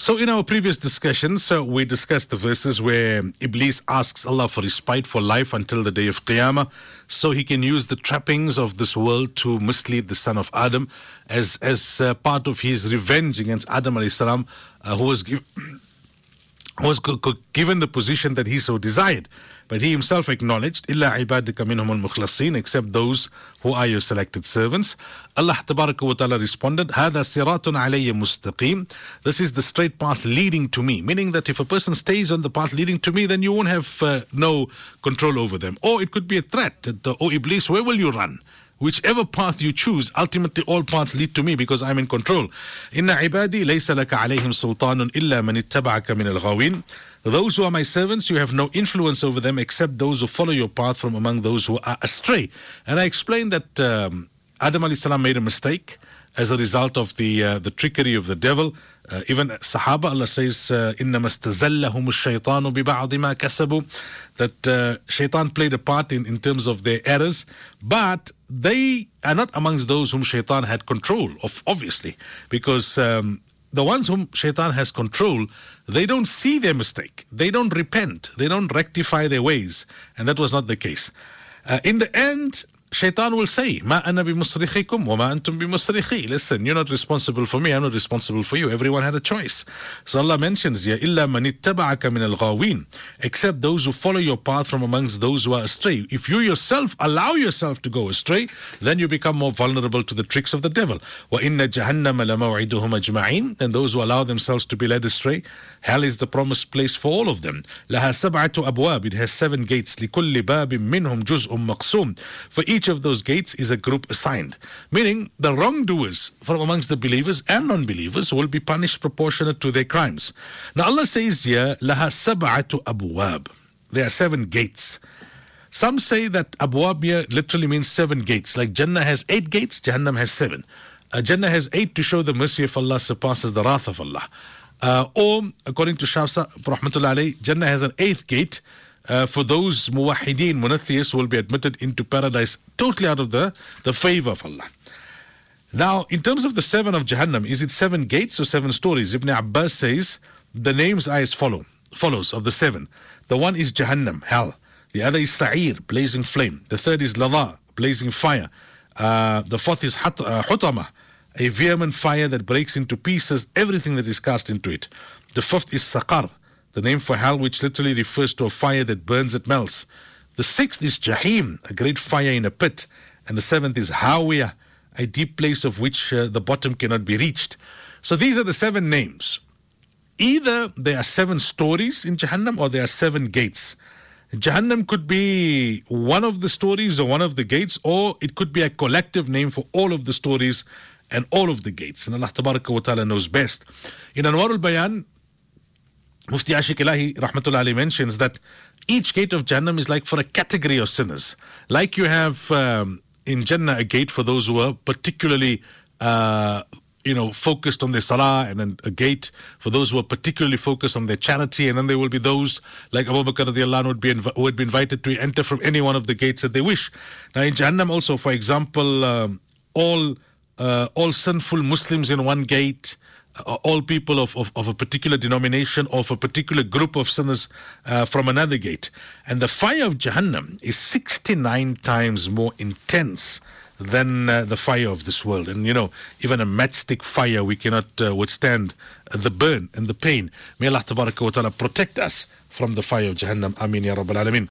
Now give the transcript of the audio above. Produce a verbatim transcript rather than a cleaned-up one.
So in our previous discussions, uh, we discussed the verses where Iblis asks Allah for respite for life until the day of Qiyamah, so he can use the trappings of this world to mislead the son of Adam as as uh, part of his revenge against Adam alayhi salam, uh, who was given was given the position that he so desired. But he himself acknowledged, إِلَّا عِبَادِكَ مِنْهُمُ الْمُخْلَصِينَ, except those who are your selected servants. Allah Tabaraka wa Ta'ala responded, هَذَا صِرَاطٌ عَلَيَّ مُسْتَقِيمٌ. This is the straight path leading to me. Meaning that if a person stays on the path leading to me, then you won't have uh, no control over them. Or it could be a threat, that, uh, oh Iblis, where will you run? Whichever path you choose, ultimately all paths lead to me because I'm in control. Inna ibadi laysa laka alayhim sultanun illa man ittaba'aka min al-ghawin. Those who are my servants, you have no influence over them except those who follow your path from among those who are astray. And I explained that um, Adam alayhi salam made a mistake as a result of the uh, the trickery of the devil. Uh, even Sahaba, Allah says, إِنَّمَا اسْتَزَلَّهُمُ الشَّيْطَانُ بِبَعْضِ مَا كَسَبُوا, that uh, shaitan played a part in, in terms of their errors, but they are not amongst those whom shaitan had control of, obviously, because um, the ones whom shaitan has control, they don't see their mistake, they don't repent, they don't rectify their ways, and that was not the case. Uh, in the end, Shaitan will say, Ma ana bimusrikhikum wa ma antum bimusrikhi. Listen, you're not responsible for me, I'm not responsible for you. Everyone had a choice. So Allah mentions here, Illa man ittaba'aka min al-ghawin, except those who follow your path from amongst those who are astray. If you yourself allow yourself to go astray, then you become more vulnerable to the tricks of the devil. Wa inna jahannama lamaw'iduhum ajma'in. And those who allow themselves to be led astray, hell is the promised place for all of them. Laha sab'atu abwab. It has seven gates. Likulli babim minhum juz'un maqsum. For each of those gates is a group assigned, meaning the wrongdoers from amongst the believers and non-believers will be punished proportionate to their crimes. Now Allah says here, laha sab'atu abwab. There are seven gates. Some say that abwab here literally means seven gates. Like Jannah has eight gates, Jahannam has seven. Uh, Jannah has eight to show the mercy of Allah surpasses the wrath of Allah. Uh, or, according to Shafsa, rahmatullahi alayhi, Jannah has an eighth gate. Uh, for those muwahideen, monotheists, who will be admitted into paradise totally out of the, the favor of Allah. Now, in terms of the seven of Jahannam, is it seven gates or seven stories? Ibn Abbas says the names are as follow, follows of the seven. The one is Jahannam, hell. The other is Sa'ir, blazing flame. The third is Lava, blazing fire. Uh, the fourth is Hut, uh, Hutama, a vehement fire that breaks into pieces everything that is cast into it. The fifth is Saqar, the name for hell, which literally refers to a fire that burns, it melts. The sixth is Jahim, a great fire in a pit. And the seventh is Hawiyah, a deep place of which uh, the bottom cannot be reached. So these are the seven names. Either there are seven stories in Jahannam or there are seven gates. Jahannam could be one of the stories or one of the gates, or it could be a collective name for all of the stories and all of the gates. And Allah Tabaraka wa Ta'ala knows best. In Anwar al-Bayan, Mufti Ashiq Ilahi rahmatullah alayhi mentions that each gate of Jahannam is like for a category of sinners. Like you have um, in Jannah a gate for those who are particularly uh, you know, focused on their salah, and then a gate for those who are particularly focused on their charity, and then there will be those like Abu Bakr radiallahu anhu would be inv- who would be invited to enter from any one of the gates that they wish. Now in Jahannam also, for example, um, all uh, all sinful Muslims in one gate, Uh, all people of, of, of a particular denomination or of a particular group of sinners uh, from another gate. And the fire of Jahannam is sixty-nine times more intense than uh, the fire of this world. And you know, even a matchstick fire, we cannot uh, withstand uh, the burn and the pain. May Allah Tabaraka wa Ta'ala protect us from the fire of Jahannam. Ameen Ya Rabbal Alameen.